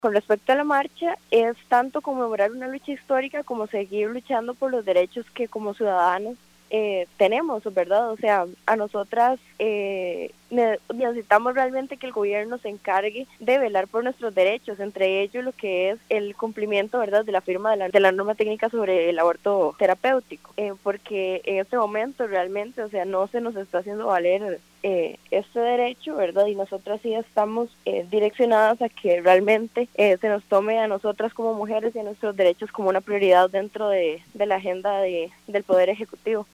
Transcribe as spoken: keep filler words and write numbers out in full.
Con respecto a la marcha, es tanto conmemorar una lucha histórica como seguir luchando por los derechos que como ciudadanos eh, tenemos, ¿verdad? O sea, a nosotras eh, necesitamos realmente que el gobierno se encargue de velar por nuestros derechos, entre ellos lo que es el cumplimiento, ¿verdad?, de la firma de la, de la norma técnica sobre el aborto terapéutico, eh, porque en este momento realmente, o sea, no se nos está haciendo valer eh, este derecho, ¿verdad? Y nosotras sí estamos eh, direccionadas a que realmente eh, se nos tome a nosotras como mujeres y a nuestros derechos como una prioridad dentro de, de la agenda de, del Poder Ejecutivo.